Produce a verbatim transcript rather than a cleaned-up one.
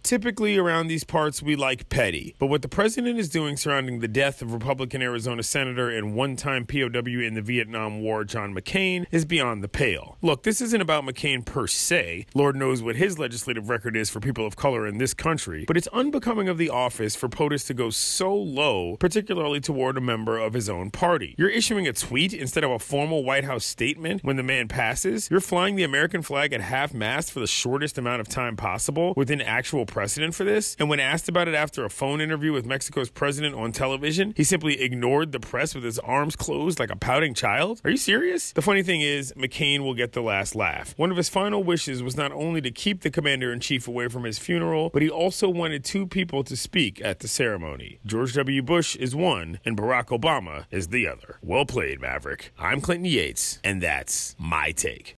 Typically around these parts, we like petty. But what the president is doing surrounding the death of Republican Arizona Senator and one-time P O W in the Vietnam War, John McCain, is beyond the pale. Look, this isn't about McCain per se. Lord knows what his legislative record is for people of color in this country. But it's unbecoming of the office for POTUS to go so low, particularly toward a member of his own party. You're issuing a tweet instead of a formal White House statement when the man passes. You're flying the American flag at half-mast for the shortest amount of time possible within actual precedent for this. And when asked about it after a phone interview with Mexico's president on television, he simply ignored the press with his arms closed like a pouting child. Are you serious? The funny thing is, McCain will get the last laugh. One of his final wishes was not only to keep the commander-in-chief away from his funeral, but he also wanted two people to speak at the ceremony. George W. Bush is one, and Barack Obama is the other. Well played, Maverick. I'm Clinton Yates, and that's my take.